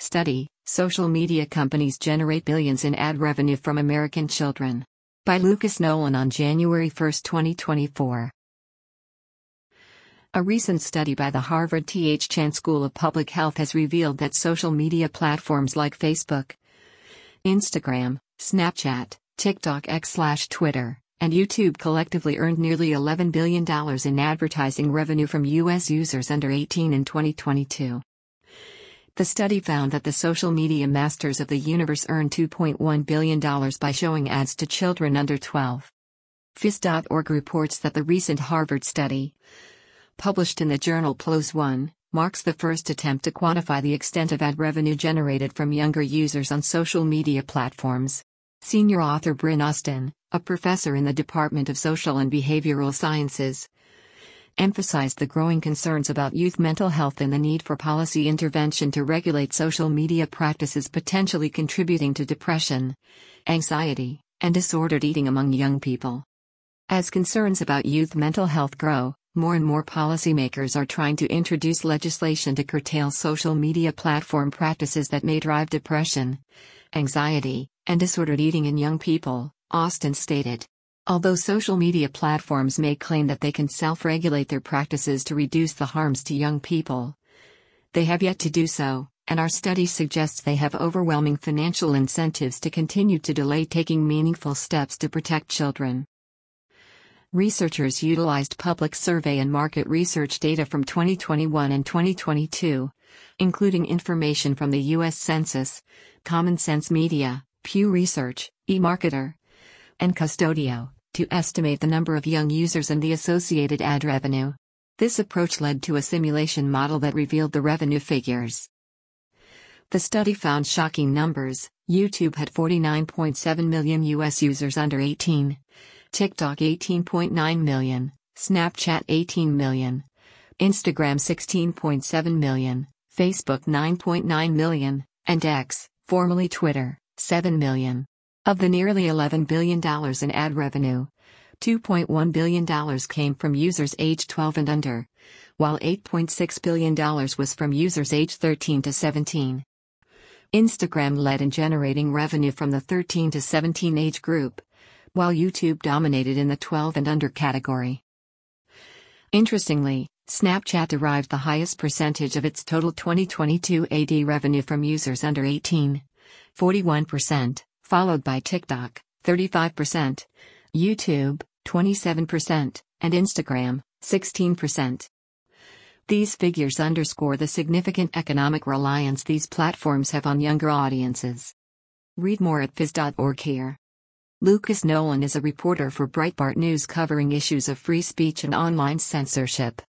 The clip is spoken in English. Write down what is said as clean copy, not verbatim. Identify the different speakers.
Speaker 1: Study: Social media companies generate billions in ad revenue from American children. By Lucas Nolan on January 1, 2024. A recent study by the Harvard T.H. Chan School of Public Health has revealed that social media platforms like Facebook, Instagram, Snapchat, TikTok x/Twitter, and YouTube collectively earned nearly $11 billion in advertising revenue from U.S. users under 18 in 2022. The study found that the social media masters of the universe earned $2.1 billion by showing ads to children under 12. Phys.org reports that the recent Harvard study, published in the journal PLOS One, marks the first attempt to quantify the extent of ad revenue generated from younger users on social media platforms. Senior author Bryn Austin, a professor in the Department of Social and Behavioral Sciences, emphasized the growing concerns about youth mental health and the need for policy intervention to regulate social media practices potentially contributing to depression, anxiety, and disordered eating among young people. As concerns about youth mental health grow, more and more policymakers are trying to introduce legislation to curtail social media platform practices that may drive depression, anxiety, and disordered eating in young people, Austin stated. Although social media platforms may claim that they can self-regulate their practices to reduce the harms to young people, they have yet to do so, and our study suggests they have overwhelming financial incentives to continue to delay taking meaningful steps to protect children. Researchers utilized public survey and market research data from 2021 and 2022, including information from the U.S. Census, Common Sense Media, Pew Research, eMarketer, and Custodio, to estimate the number of young users and the associated ad revenue. This approach led to a simulation model that revealed the revenue figures. The study found shocking numbers. YouTube had 49.7 million U.S. users under 18, TikTok 18.9 million, Snapchat 18 million, Instagram 16.7 million, Facebook 9.9 million, and X, formerly Twitter, 7 million. Of the nearly $11 billion in ad revenue, $2.1 billion came from users aged 12 and under, while $8.6 billion was from users aged 13 to 17. Instagram led in generating revenue from the 13 to 17 age group, while YouTube dominated in the 12 and under category. Interestingly, Snapchat derived the highest percentage of its total 2022 ad revenue from users under 18, 41%. Followed by TikTok, 35%, YouTube, 27%, and Instagram, 16%. These figures underscore the significant economic reliance these platforms have on younger audiences. Read more at phys.org here. Lucas Nolan is a reporter for Breitbart News covering issues of free speech and online censorship.